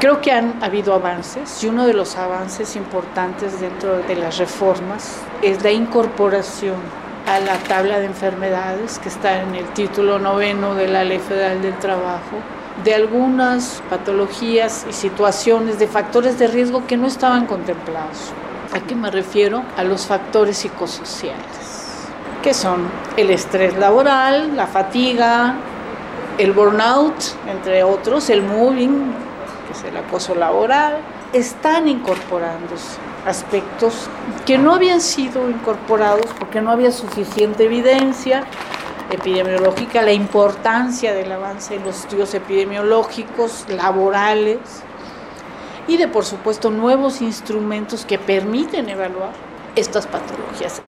Creo que han habido avances y uno de los avances importantes dentro de las reformas es la incorporación a la tabla de enfermedades que está en el título 9 de la Ley Federal del Trabajo, de algunas patologías y situaciones de factores de riesgo que no estaban contemplados. ¿A qué me refiero? A los factores psicosociales, que son el estrés laboral, la fatiga, el burnout, entre otros, el mobbing, que es el acoso laboral. Están incorporándose aspectos que no habían sido incorporados porque no había suficiente evidencia epidemiológica, la importancia del avance en los estudios epidemiológicos, laborales y de, por supuesto, nuevos instrumentos que permiten evaluar estas patologías.